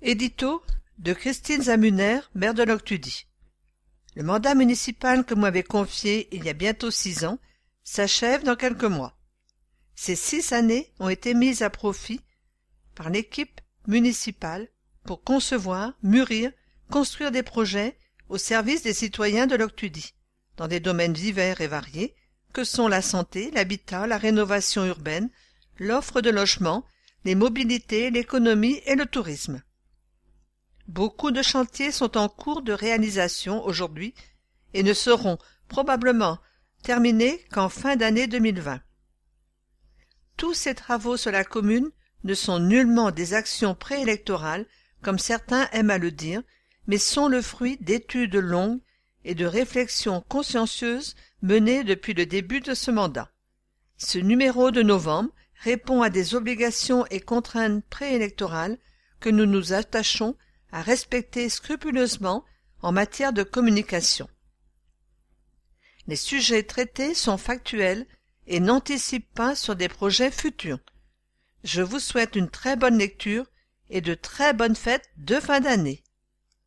Édito de Christine Zamuner, maire de Loctudy. Le mandat municipal que vous m'avez confié il y a bientôt 6 ans s'achève dans quelques mois. Ces 6 années ont été mises à profit par l'équipe municipale pour concevoir, mûrir, construire des projets au service des citoyens de Loctudy, dans des domaines divers et variés que sont la santé, l'habitat, la rénovation urbaine, l'offre de logement, les mobilités, l'économie et le tourisme. Beaucoup de chantiers sont en cours de réalisation aujourd'hui et ne seront probablement terminés qu'en fin d'année 2020. Tous ces travaux sur la commune ne sont nullement des actions préélectorales, comme certains aiment à le dire, mais sont le fruit d'études longues et de réflexions consciencieuses menées depuis le début de ce mandat. Ce numéro de novembre répond à des obligations et contraintes préélectorales que nous nous attachons à respecter scrupuleusement en matière de communication. Les sujets traités sont factuels et n'anticipent pas sur des projets futurs. Je vous souhaite une très bonne lecture et de très bonnes fêtes de fin d'année.